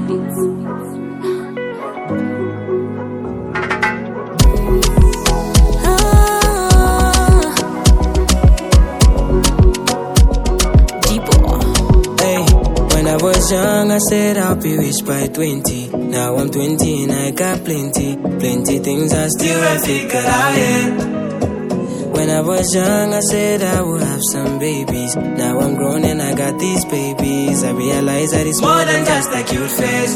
I was young, I said I'll be rich by 20. Now I'm 20 and I got plenty things I still haven't figured out yet. When I was young, I said I would have some babies. Now I'm grown and I got these babies. I realize that it's more than just a cute face.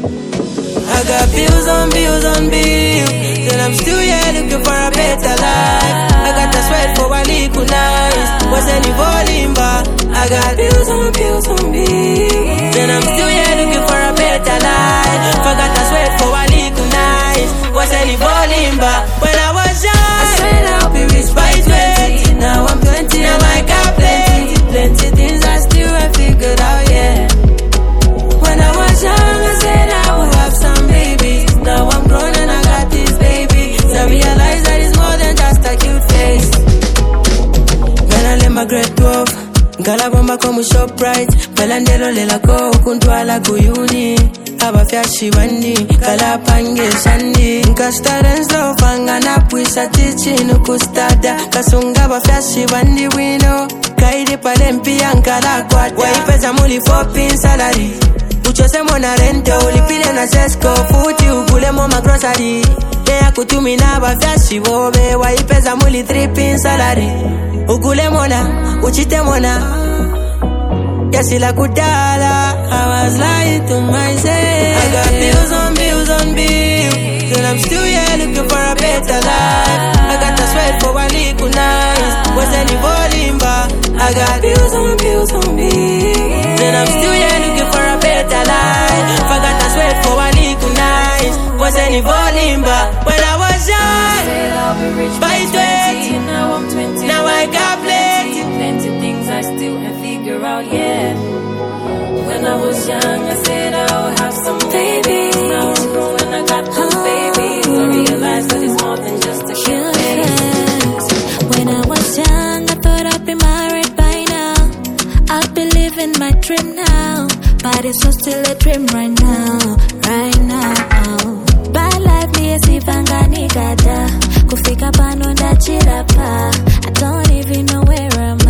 I got bills on bills on bills, and I'm still here looking for a better life. I got the sweat for a little nice. What's any volume, but I got bills on bills on bills, and I'm still here looking for a better life. Forgot the sweat for a little nice. What's any volume, but when I was young, I said I'll be rich by 20. Now I'm 20, now I got plenty things I still haven't figured out yet. When I was young, I said I would have some babies. Now I'm grown and I got these babies. I realize that it's more than just a cute face. When I let my grade 12, Gala bomba komu ShopRite. Melandelo lela ko kuntwala kuyuni. Abafyashi bandi, kala pange shandi. Nkastaren slow fanga na puisa tichi nukustada. Kasunga abafyashi bandi wino. Kaidi palempi ankala kwata. Waipeza muli 4 salary. Uchose mona rente, ulipile na sesko. Futi ukule moma grocery. Dea kutumi na abafyashi bobe. Waipeza muli 3 salary. Ukule mona, uchite mona. Yasila kudala, I was lying to myself. I got bills on bills on bills, and I'm still here looking for a better life. I got the sweat for a little nice. What's any volume, but I got bills on bills on bills, and I'm still here looking for a better life. I got the sweat for a little nice. What's any volume, but when I was young, by 20, now I'm 20. Now I got plenty things I still haven't figured out yet. When I was young, I said I would have some babies. Now I'm grown and I got those babies. I realized that it's more than just a cute face. When I was young, I thought I'd be married by now. I'd be living my dream now, but it's so still a dream right now, right now. Bad life me is ivanga nigada. Kufika pano ndachirapa. I don't even know where I'm